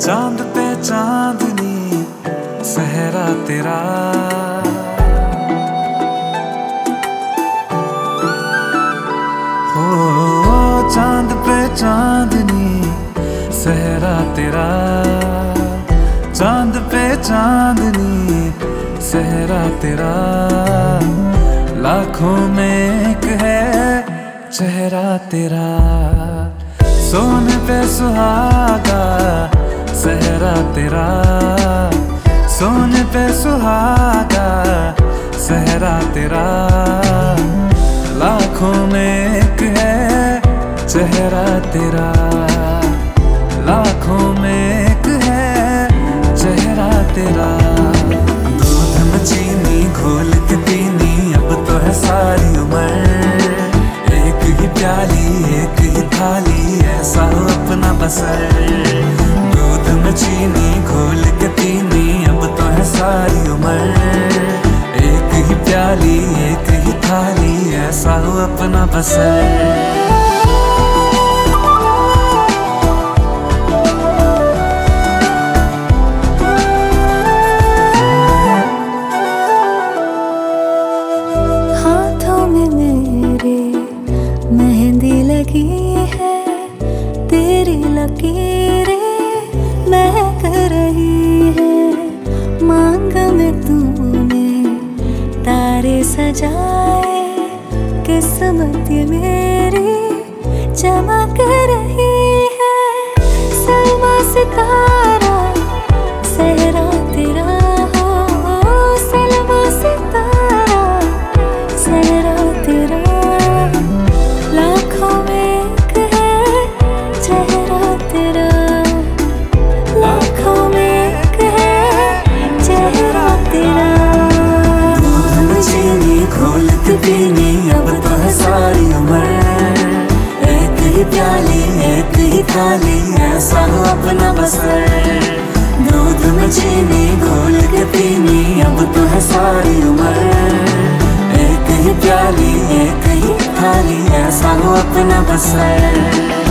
चांद पे चांदनी सहरा तेरा, हो चांद पे चांदनी सहरा तेरा, चांद पे चांदनी सहरा तेरा, लाखों में एक है चेहरा तेरा। सोने पे सुहागा सहरा तेरा, सोने पे सुहागा सहरा तेरा, लाखों में एक है चेहरा तेरा, लाखों में एक है चेहरा तेरा। दूध में चीनी घोल के पीनी अब तो है सारी उम्र, एक ही प्याली एक ही थाली ऐसा हो अपना बसर। दूध में चीनी घोल के पीनी अब तो है सारी उम्र, एक ही प्याली एक ही थाली ऐसा हो अपना बसर। मेहंदी लगी है तेरी लकीरें महक रही है, मांग में तूने तारे सजाए, किस्मत ये मेरी चमक रही है। सलमा सितारा सहरा तेरा, हो सलमा सितारा सहरा तेरा, लाखों में एक है चेहरा तेरा, लाखों में एक है चेहरा तेरा। दूध में चीनी घोल के पीनी अब तो है सारी उम्र, एक ही प्याली एक ही थाली ऐसा हो अपना बसर। दूध में चीनी घोल के पीनी अब तो है सारी उम्र, एक ही प्याली एक ही थाली ऐसा हो अपना बसर।